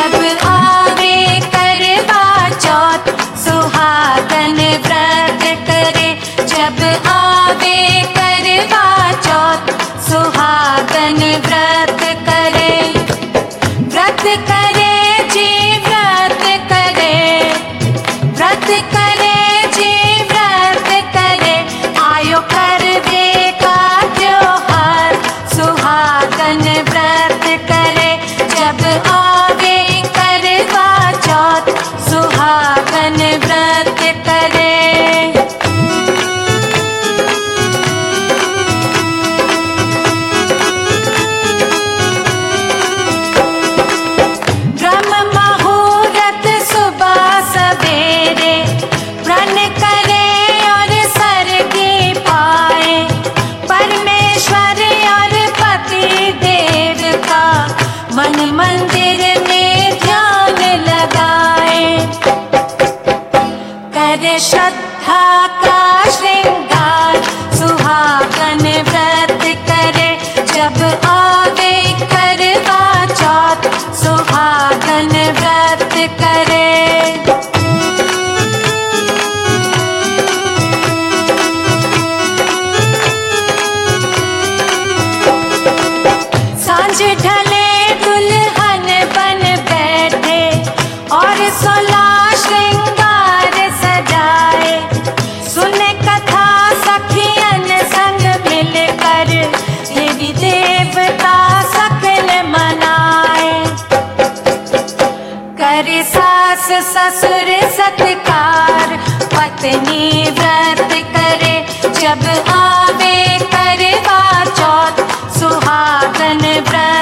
जब आवे करवा चौथ सुहागन व्रत करे। जब आवे करवा चौथ सुहागन व्रत करे। व्रत करे जी व्रत करे। व्रत करे जी व्रत करे। आयो करवे का त्योहार सुहागन व्रत करे। जब आवे करवा चौथ सुहागन व्रत करे। ब्रह्म मुहूर्त सुबह सवेरे प्रण करे और स्वर्गी पाए। परमेश्वर और पति देव का मन मंदिर में ध्यान लगाए। करे श्रद्धा का श्रृंगार सुहागन व्रत करे। जब आवे करवा चौथ सुहागन व्रत करे। सांझ ढले दुल्हन बन बैठे और 16 श्रृंगार सजाए। सुने कथा सखियन संग मिलकर देवी देवता सकल मनाए। करे सास ससुर सत्कार पत्नी व्रत करे। जब आवे करवा चौथ सुहागन व्रत